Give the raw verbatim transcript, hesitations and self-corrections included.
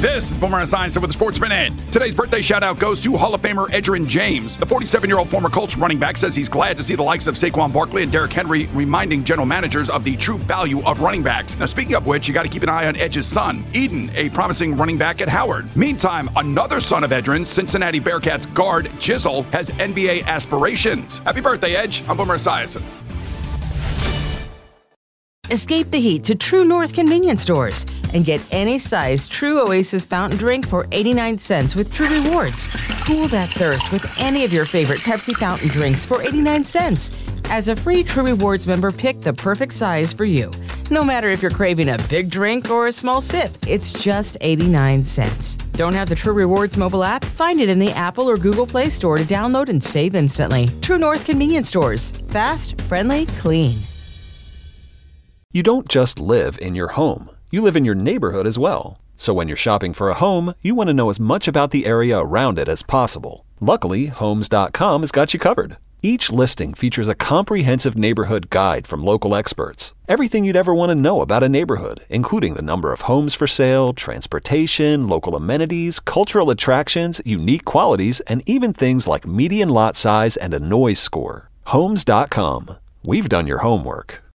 This is Boomer Esiason with the Sports Minute. Today's birthday shout-out goes to Hall of Famer Edgerrin James. The forty-seven-year-old former Colts running back says he's glad to see the likes of Saquon Barkley and Derrick Henry reminding general managers of the true value of running backs. Now, speaking of which, you got to keep an eye on Edge's son, Eden, a promising running back at Howard. Meantime, another son of Edgerrin, Cincinnati Bearcats guard Jizzle, has N B A aspirations. Happy birthday, Edge. I'm Boomer Esiason. Escape the heat to True North convenience stores and get any size True Oasis fountain drink for eighty-nine cents with True Rewards. Cool that thirst with any of your favorite Pepsi fountain drinks for eighty-nine cents. As a free True Rewards member, pick the perfect size for you. No matter if you're craving a big drink or a small sip, it's just eighty-nine cents. Don't have the True Rewards mobile app? Find it in the Apple or Google Play Store to download and save instantly. True North convenience stores. Fast, friendly, clean. You don't just live in your home. You live in your neighborhood as well. So when you're shopping for a home, you want to know as much about the area around it as possible. Luckily, Homes dot com has got you covered. Each listing features a comprehensive neighborhood guide from local experts. Everything you'd ever want to know about a neighborhood, including the number of homes for sale, transportation, local amenities, cultural attractions, unique qualities, and even things like median lot size and a noise score. Homes dot com. We've done your homework.